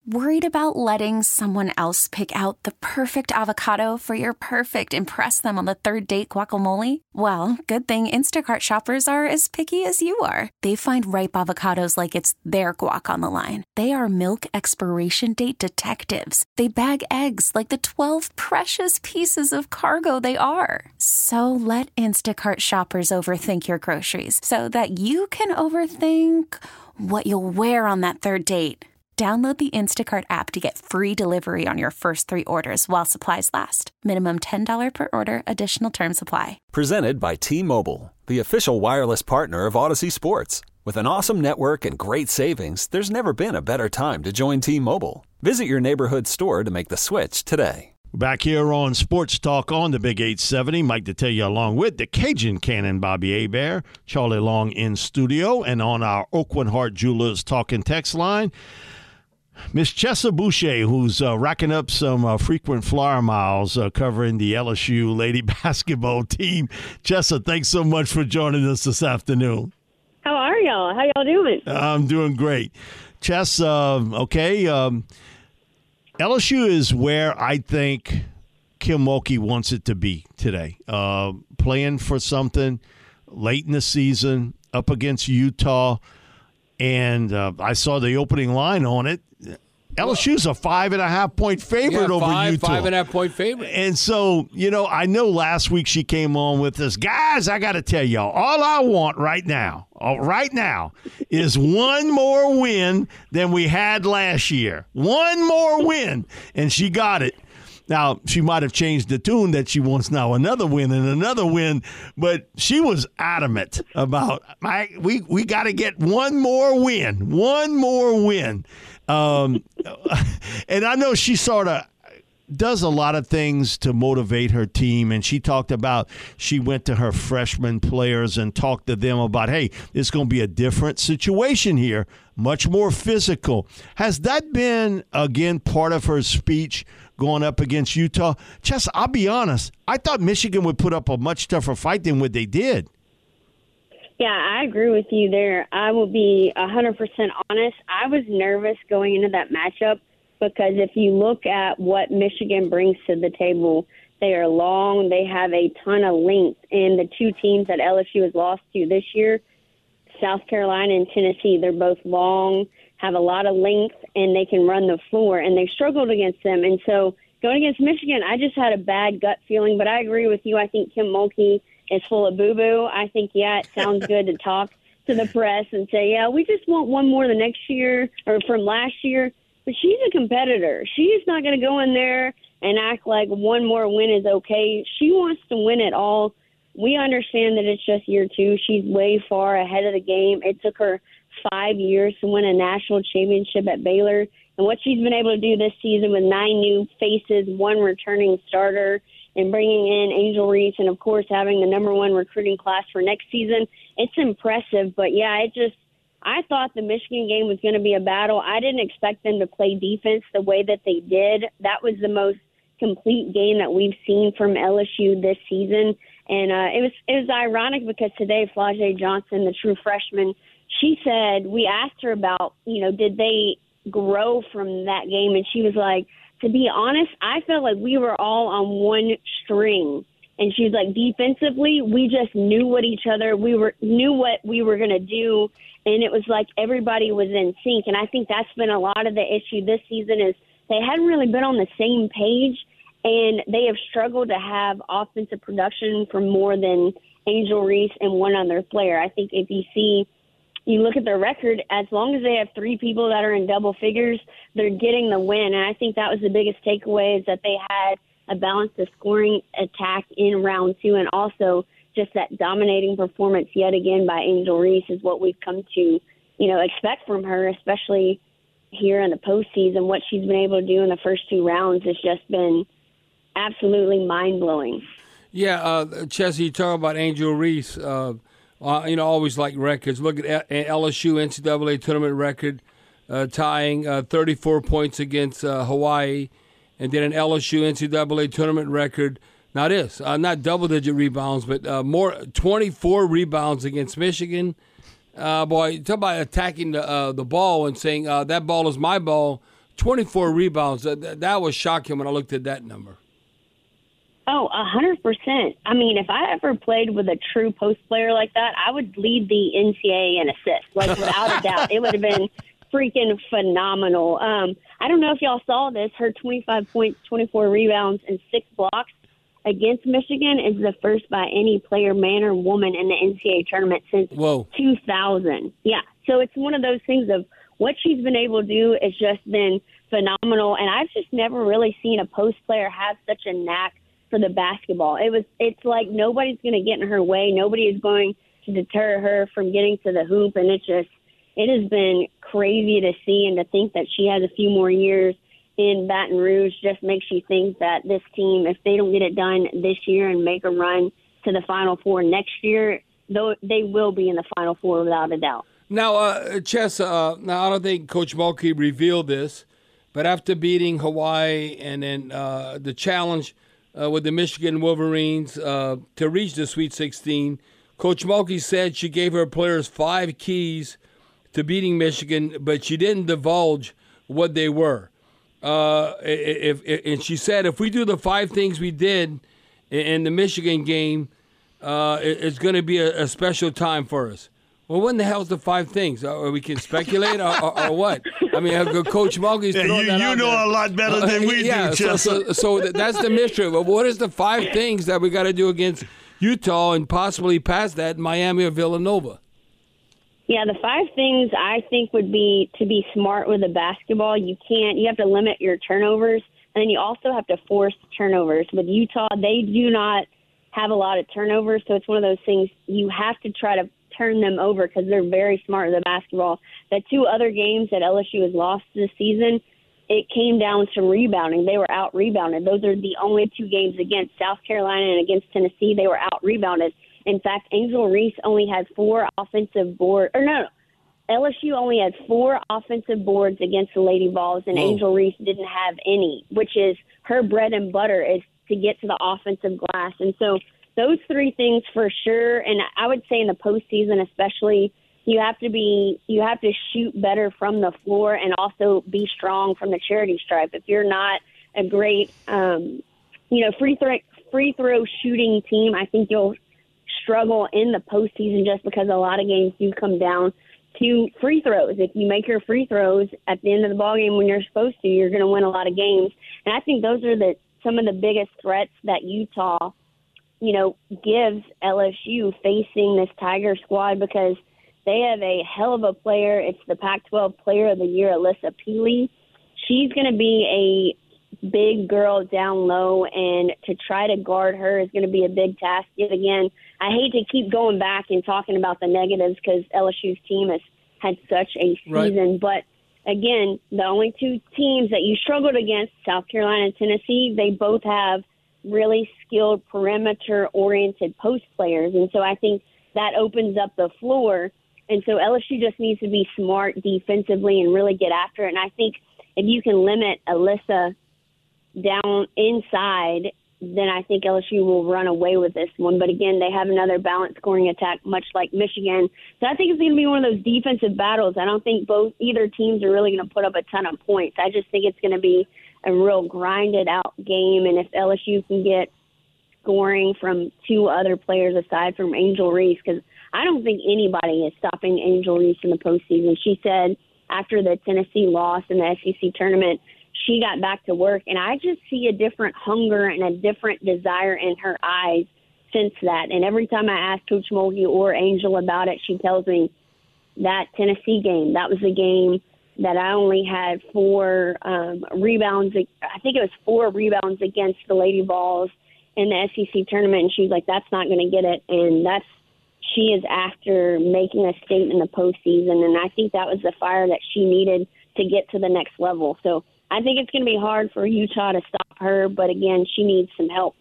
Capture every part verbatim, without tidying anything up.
Worried about letting someone else pick out the perfect avocado for your perfect impress them on the third date guacamole? Well, good thing Instacart shoppers are as picky as you are. They find ripe avocados like it's their guac on the line. They are milk expiration date detectives. They bag eggs like the twelve precious pieces of cargo they are. So let Instacart shoppers overthink your groceries so that you can overthink what you'll wear on that third date. Download the Instacart app to get free delivery on your first three orders while supplies last. Minimum ten dollars per order. Additional terms apply. Presented by T-Mobile, the official wireless partner of Odyssey Sports. With an awesome network and great savings, there's never been a better time to join T-Mobile. Visit your neighborhood store to make the switch today. Back here on Sports Talk on the Big eight seventy. Mike to tell you along with the Cajun Cannon, Bobby Hebert, Charlie Long in studio, and on our Oakland Heart Jewelers talking text line, Miss Chessa Boucher, who's uh, racking up some uh, frequent flyer miles uh, covering the L S U lady basketball team. Chessa, thanks so much for joining us this afternoon. How are y'all? How y'all doing? I'm doing great. Chess, uh, okay, um, L S U is where I think Kim Mulkey wants it to be today. Uh, playing for something late in the season, up against Utah. And uh, I saw the opening line on it. L S U's a five and a half point favorite yeah, over five, Utah. Five and a half point favorite. And so, you know, I know last week she came on with this. Guys, I got to tell y'all, all I want right now, uh, right now, is one more win than we had last year. One more win. And she got it. Now, she might have changed the tune that she wants now another win and another win, but she was adamant about, my, we, we got to get one more win, one more win. Um, and I know she sort of does a lot of things to motivate her team, and she talked about she went to her freshman players and talked to them about, hey, it's going to be a different situation here, much more physical. Has that been, again, part of her speech going up against Utah? Chess, I'll be honest, I thought Michigan would put up a much tougher fight than what they did. Yeah, I agree with you there. I will be one hundred percent honest. I was nervous going into that matchup because if you look at what Michigan brings to the table, they are long. They have a ton of length. And the two teams that L S U has lost to this year, South Carolina and Tennessee, they're both long, have a lot of length, and they can run the floor. And they've struggled against them. And so going against Michigan, I just had a bad gut feeling. But I agree with you. I think Kim Mulkey is full of boo-boo. I think, yeah, it sounds good to talk to the press and say, yeah, we just want one more the next year or from last year. But she's a competitor. She's not going to go in there and act like one more win is okay. She wants to win it all. We understand that it's just year two. She's way far ahead of the game. It took her five years to win a national championship at Baylor. And what she's been able to do this season with nine new faces, one returning starter, and bringing in Angel Reese, and, of course, having the number one recruiting class for next season, it's impressive. But, yeah, it just – I thought the Michigan game was going to be a battle. I didn't expect them to play defense the way that they did. That was the most complete game that we've seen from L S U this season. And uh, it was it was ironic because today Flau'jae Johnson, the true freshman, she said – we asked her about, you know, did they grow from that game? And she was like, to be honest, I felt like we were all on one string. And she was like, defensively, we just knew what each other, we were knew what we were going to do. And it was like everybody was in sync. And I think that's been a lot of the issue this season is they hadn't really been on the same page. And they have struggled to have offensive production from more than Angel Reese and one other player. I think if you see You look at their record, as long as they have three people that are in double figures, they're getting the win. And I think that was the biggest takeaway is that they had a balanced scoring attack in round two, and also just that dominating performance yet again by Angel Reese is what we've come to, you know, expect from her, especially here in the postseason. What she's been able to do in the first two rounds has just been absolutely mind-blowing. Yeah, uh, Chelsea, you talk about Angel Reese. Uh, uh, you know, always like records. Look at L S U N C double A tournament record, uh, tying uh, thirty-four points against uh, Hawaii, and then an L S U N C double A tournament record. Now this, uh, not double-digit rebounds, but uh, more twenty-four rebounds against Michigan. Uh, boy, talk about attacking the uh, the ball and saying uh, that ball is my ball. twenty-four rebounds. That, that was shocking when I looked at that number. Oh, a hundred percent. I mean, if I ever played with a true post player like that, I would lead the N C double A in assists, like without a doubt. It would have been freaking phenomenal. Um, I don't know if y'all saw this. Her twenty-five points, twenty-four rebounds, and six blocks against Michigan is the first by any player, man or woman, in the N C double A tournament since Whoa. two thousand. Yeah, so it's one of those things of what she's been able to do has just been phenomenal, and I've just never really seen a post player have such a knack for the basketball. It was, it's like nobody's going to get in her way. Nobody is going to deter her from getting to the hoop, and it's just, it has been crazy to see, and to think that she has a few more years in Baton Rouge just makes you think that this team, if they don't get it done this year and make a run to the Final Four next year, though they will be in the Final Four without a doubt. Now, uh, Chess, uh, now I don't think Coach Mulkey revealed this, but after beating Hawaii and then uh, the challenge uh, with the Michigan Wolverines uh, to reach the Sweet sixteen, Coach Mulkey said she gave her players five keys to beating Michigan, but she didn't divulge what they were. Uh, if, if and she said, if we do the five things we did in, in the Michigan game, uh, it, it's going to be a, a special time for us. Well, what in the hell's the five things? Or we can speculate, or, or, or what? I mean, Coach Mulkey's yeah, throwing you, that you out know there. a lot better than Uh, we yeah, do, so, so, so that's the mystery. Well, what is the five things that we got to do against Utah and possibly past that, Miami or Villanova? Yeah, the five things I think would be to be smart with the basketball. You can't, you have to limit your turnovers, and then you also have to force turnovers. With Utah, they do not have a lot of turnovers, so it's one of those things you have to try to turn them over because they're very smart with the basketball. The two other games that L S U has lost this season, it came down to rebounding. They were out-rebounded. Those are the only two games against South Carolina and against Tennessee. They were out-rebounded. In fact, Angel Reese only had four offensive boards. Or no, no, L S U only had four offensive boards against the Lady Vols, and Whoa. Angel Reese didn't have any, which is her bread and butter is to get to the offensive glass. And so those three things for sure, and I would say in the postseason especially, you have to be you have to shoot better from the floor and also be strong from the charity stripe. If you're not a great, um, you know, free throw free throw shooting team, I think you'll struggle in the postseason just because a lot of games do come down to free throws. If you make your free throws at the end of the ballgame when you're supposed to, you're going to win a lot of games. And I think those are the some of the biggest threats that Utah, you know, gives L S U facing this Tiger squad, because they have a hell of a player. It's the Pac twelve Player of the Year, Alyssa Peely. She's going to be a big girl down low, and to try to guard her is going to be a big task. Yet again, I hate to keep going back and talking about the negatives because L S U's team has had such a season. Right. But again, the only two teams that you struggled against, South Carolina and Tennessee, they both have really skilled perimeter-oriented post players. And so I think that opens up the floor. And so L S U just needs to be smart defensively and really get after it. And I think if you can limit Alyssa down inside, then I think L S U will run away with this one. But again, they have another balanced scoring attack, much like Michigan. So I think it's going to be one of those defensive battles. I don't think both either teams are really going to put up a ton of points. I just think it's going to be a real grinded out game. And if L S U can get scoring from two other players aside from Angel Reese, because I don't think anybody is stopping Angel Reese in the postseason. She said after the Tennessee loss in the S E C tournament, she got back to work, and I just see a different hunger and a different desire in her eyes since that. And every time I ask Coach Mulkey or Angel about it, she tells me that Tennessee game, that was the game that I only had four um, rebounds. I think it was four rebounds against the Lady Vols in the S E C tournament, and she's like, that's not going to get it. And that's she is after making a statement in the postseason, and I think that was the fire that she needed to get to the next level. So I think it's going to be hard for Utah to stop her, but again, she needs some help.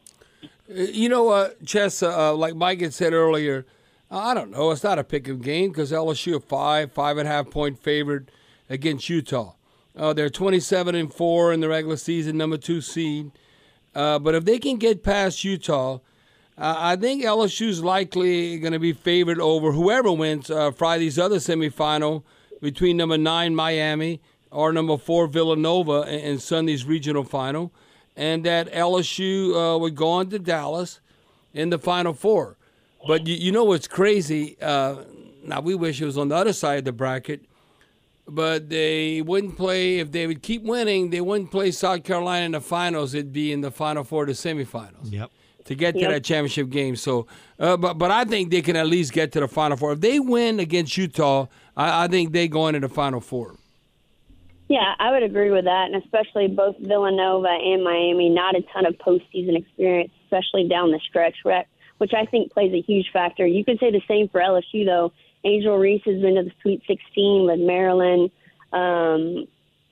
You know, uh, Chess, uh, like Mike had said earlier, I don't know, it's not a pick-up game because L S U a five, five and a half point favorite against Utah. Uh, they're twenty-seven and four in the regular season, number two seed. Uh, but if they can get past Utah, uh, I think L S U's likely going to be favored over whoever wins uh, Friday's other semifinal between number nine Miami or number four Villanova in, in Sunday's regional final, and that L S U uh, would go on to Dallas in the Final Four. But you, you know what's crazy? Uh, now, we wish it was on the other side of the bracket, but they wouldn't play, if they would keep winning, they wouldn't play South Carolina in the finals. It'd be in the Final Four, the semifinals. Yep. To get to Yep. that championship game. So, uh, but but I think they can at least get to the Final Four. If they win against Utah, I, I think they go into the Final Four. Yeah, I would agree with that, and especially both Villanova and Miami, not a ton of postseason experience, especially down the stretch, which I think plays a huge factor. You could say the same for L S U, though. Angel Reese has been to the Sweet sixteen with Maryland. Um,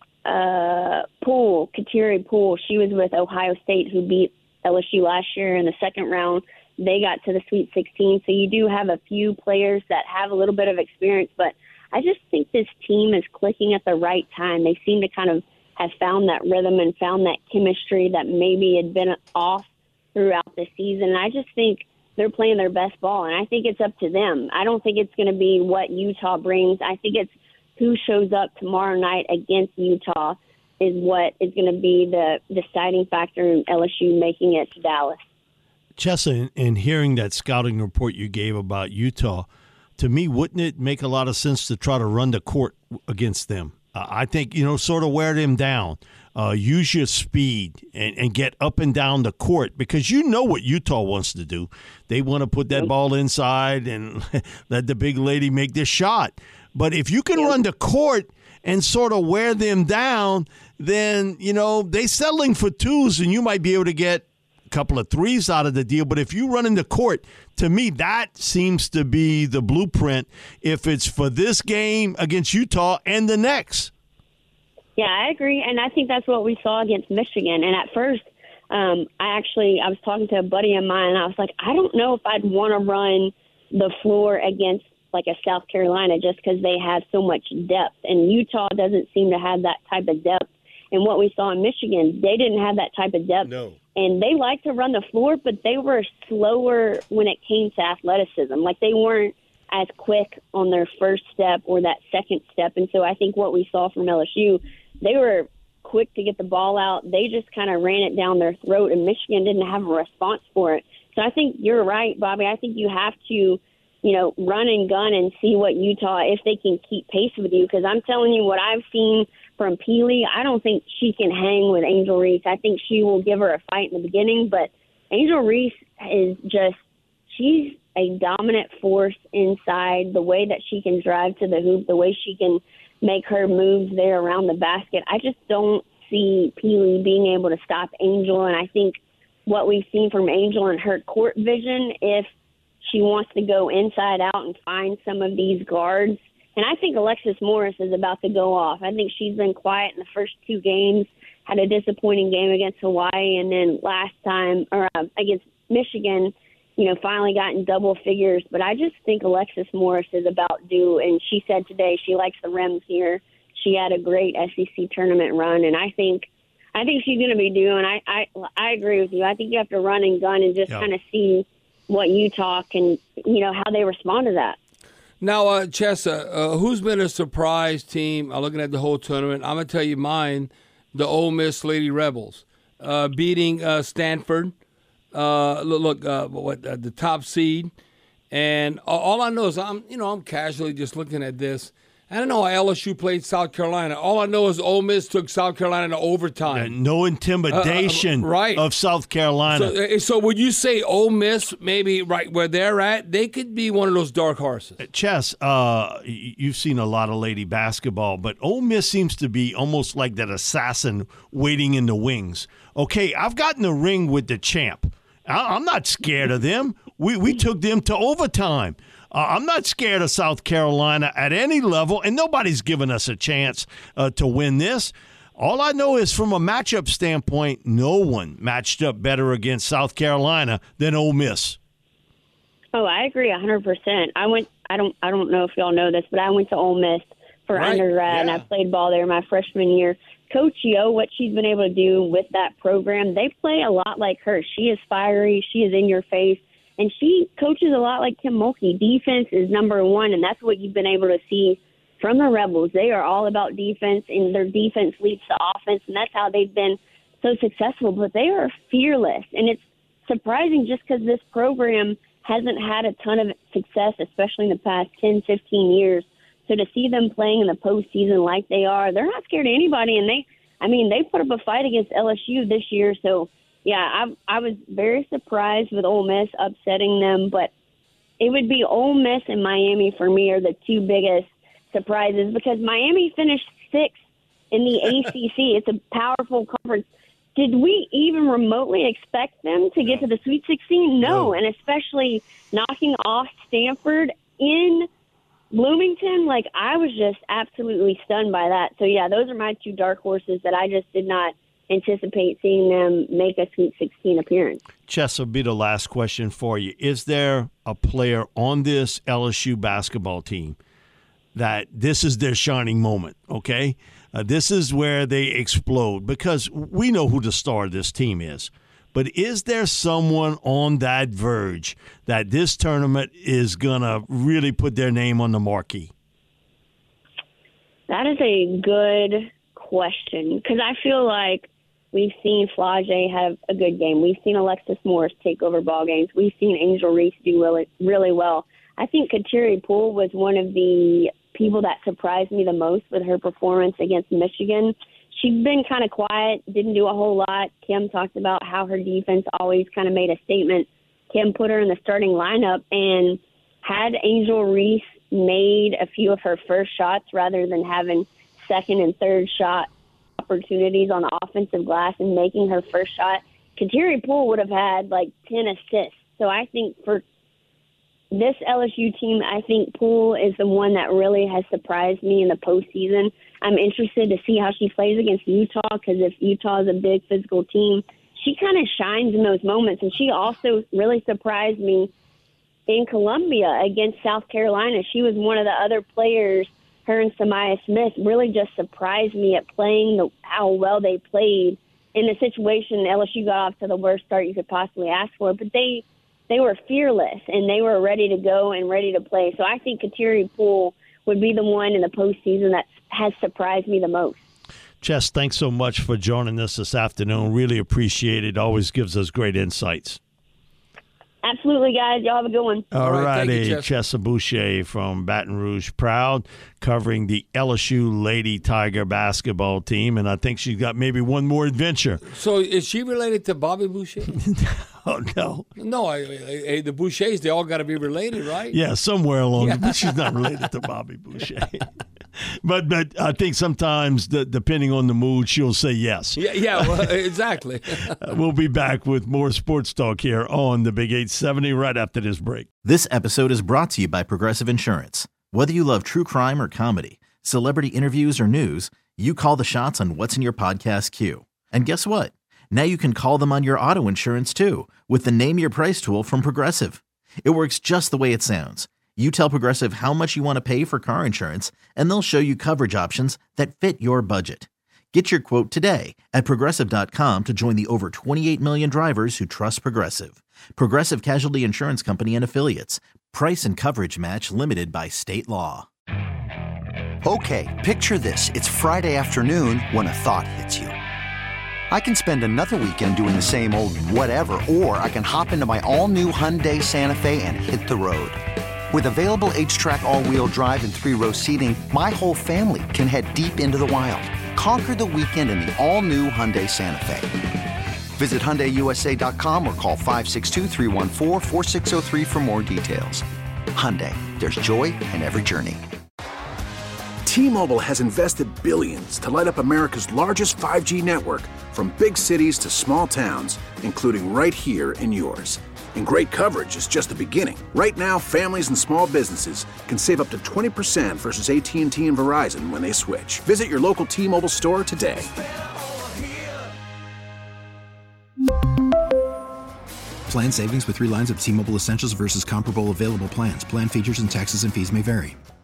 uh, Poole, Kateri Poole, she was with Ohio State, who beat L S U last year in the second round. They got to the Sweet sixteen. So you do have a few players that have a little bit of experience, but I just think this team is clicking at the right time. They seem to kind of have found that rhythm and found that chemistry that maybe had been off throughout the season. And I just think they're playing their best ball, and I think it's up to them. I don't think it's going to be what Utah brings. I think it's who shows up tomorrow night against Utah is what is going to be the deciding factor in L S U making it to Dallas. Chessa, in, in hearing that scouting report you gave about Utah, to me, wouldn't it make a lot of sense to try to run the court against them? Uh, I think, you know, sort of wear them down. Uh, use your speed and, and get up and down the court, because you know what Utah wants to do. They want to put that ball inside and let the big lady make this shot. But if you can run the court and sort of wear them down, then, you know, they settling for twos and you might be able to get a couple of threes out of the deal. But if you run in the court, to me, that seems to be the blueprint if it's for this game against Utah and the next. Yeah, I agree, and I think that's what we saw against Michigan. And at first, um, I actually I was talking to a buddy of mine, and I was like, I don't know if I'd want to run the floor against like a South Carolina just because they have so much depth, and Utah doesn't seem to have that type of depth. And what we saw in Michigan, they didn't have that type of depth. No. And they like to run the floor, but they were slower when it came to athleticism. Like they weren't as quick on their first step or that second step. And so I think what we saw from L S U, they were quick to get the ball out. They just kind of ran it down their throat, and Michigan didn't have a response for it. So I think you're right, Bobby. I think you have to, you know, run and gun and see what Utah, if they can keep pace with you. Because I'm telling you what I've seen from Peely, I don't think she can hang with Angel Reese. I think she will give her a fight in the beginning, but Angel Reese is just, she's a dominant force inside, the way that she can drive to the hoop, the way she can make her moves there around the basket. I just don't see Peely being able to stop Angel, and I think what we've seen from Angel and her court vision, if she wants to go inside out and find some of these guards, and I think Alexis Morris is about to go off. I think she's been quiet in the first two games, had a disappointing game against Hawaii, and then last time, or uh, against Michigan, you know, finally got in double figures. But I just think Alexis Morris is about due, and she said today she likes the rims here. She had a great S E C tournament run, and I think I think she's going to be due, and I, I, I agree with you. I think you have to run and gun and just Yep. kind of see what Utah can, you know, how they respond to that. Now, uh, Chessa, uh, who's been a surprise team? I'm looking at the whole tournament. I'm going to tell you mine, the Ole Miss Lady Rebels, uh, beating uh, Stanford. Uh, look, look uh, what uh, the top seed, and all I know is I'm, you know, I'm casually just looking at this. I don't know how L S U played South Carolina. All I know is Ole Miss took South Carolina to overtime. And no intimidation Uh, uh, right. of South Carolina. So, uh, so would you say Ole Miss, maybe right where they're at, they could be one of those dark horses? Chess, uh, y- you've seen a lot of lady basketball, but Ole Miss seems to be almost like that assassin waiting in the wings. Okay, I've gotten the ring with the champ. I- I'm not scared of them. We we took them to overtime. Uh, I'm not scared of South Carolina at any level, and nobody's given us a chance uh, to win this. All I know is from a matchup standpoint, no one matched up better against South Carolina than Ole Miss. Oh, I agree one hundred percent. I went. I don't. I don't know if y'all know this, but I went to Ole Miss for Right, undergrad, and yeah. I played ball there my freshman year. Coach Yo, what she's been able to do with that program, they play a lot like her. She is fiery. She is in your face. And she coaches a lot like Kim Mulkey. Defense is number one, and that's what you've been able to see from the Rebels. They are all about defense, and their defense leads to offense, and that's how they've been so successful. But they are fearless, and it's surprising just because this program hasn't had a ton of success, especially in the past ten, fifteen years. So to see them playing in the postseason like they are, they're not scared of anybody, and they, I mean, they put up a fight against L S U this year. So, yeah, I, I was very surprised with Ole Miss upsetting them, but it would be Ole Miss and Miami for me are the two biggest surprises because Miami finished sixth in the A C C. It's a powerful conference. Did we even remotely expect them to get to the Sweet sixteen? No, no. And especially knocking off Stanford in Bloomington, like I was just absolutely stunned by that. So, yeah, those are my two dark horses that I just did not anticipate seeing them make a Sweet sixteen appearance. Chess, will be the last question for you. Is there a player on this L S U basketball team that this is their shining moment, okay? Uh, this is where they explode because we know who the star of this team is. But is there someone on that verge that this tournament is going to really put their name on the marquee? That is a good question because I feel like we've seen Flage have a good game. We've seen Alexis Morris take over ball games. We've seen Angel Reese do really, really well. I think Kateri Poole was one of the people that surprised me the most with her performance against Michigan. She's been kind of quiet, didn't do a whole lot. Kim talked about how her defense always kind of made a statement. Kim put her in the starting lineup, and had Angel Reese made a few of her first shots rather than having second and third shot opportunities on the offensive glass and making her first shot, Kateri Poole would have had like ten assists. So I think for this L S U team, I think Poole is the one that really has surprised me in the postseason. I'm interested to see how she plays against Utah because if Utah is a big physical team, she kind of shines in those moments. And she also really surprised me in Columbia against South Carolina. She was one of the other players, her and Samaya Smith, really just surprised me at playing the, how well they played in a situation. L S U got off to the worst start you could possibly ask for, but they they were fearless and they were ready to go and ready to play. So I think Kateri Poole would be the one in the postseason that has surprised me the most. Chess, thanks so much for joining us this afternoon. Really appreciate it. Always gives us great insights. Absolutely, guys. Y'all have a good one. All righty. Chessa Boucher from Baton Rouge, proud, covering the L S U Lady Tiger basketball team, and I think she's got maybe one more adventure. So is she related to Bobby Boucher? Oh, no. No, I, I, the Bouchers, they all got to be related, right? Yeah, somewhere along, yeah. But she's not related to Bobby Boucher. But but I think sometimes, the, depending on the mood, she'll say yes. Yeah, yeah, well, exactly. We'll be back with more sports talk here on the Big eight seventy right after this break. This episode is brought to you by Progressive Insurance. Whether you love true crime or comedy, celebrity interviews or news, you call the shots on what's in your podcast queue. And guess what? Now you can call them on your auto insurance too with the Name Your Price tool from Progressive. It works just the way it sounds. You tell Progressive how much you want to pay for car insurance, and they'll show you coverage options that fit your budget. Get your quote today at Progressive dot com to join the over twenty-eight million drivers who trust Progressive. Progressive Casualty Insurance Company and Affiliates. Price and coverage match limited by state law. Okay, picture this. It's Friday afternoon when a thought hits you. I can spend another weekend doing the same old whatever, or I can hop into my all-new Hyundai Santa Fe and hit the road. With available H-Track all-wheel drive and three-row seating, my whole family can head deep into the wild. Conquer the weekend in the all-new Hyundai Santa Fe. Visit Hyundai U S A dot com or call five six two, three one four, four six zero three for more details. Hyundai, there's joy in every journey. T-Mobile has invested billions to light up America's largest five G network, from big cities to small towns, including right here in yours. And great coverage is just the beginning. Right now, families and small businesses can save up to twenty percent versus A T and T and Verizon when they switch. Visit your local T-Mobile store today. Plan savings with three lines of T-Mobile Essentials versus comparable available plans. Plan features and taxes and fees may vary.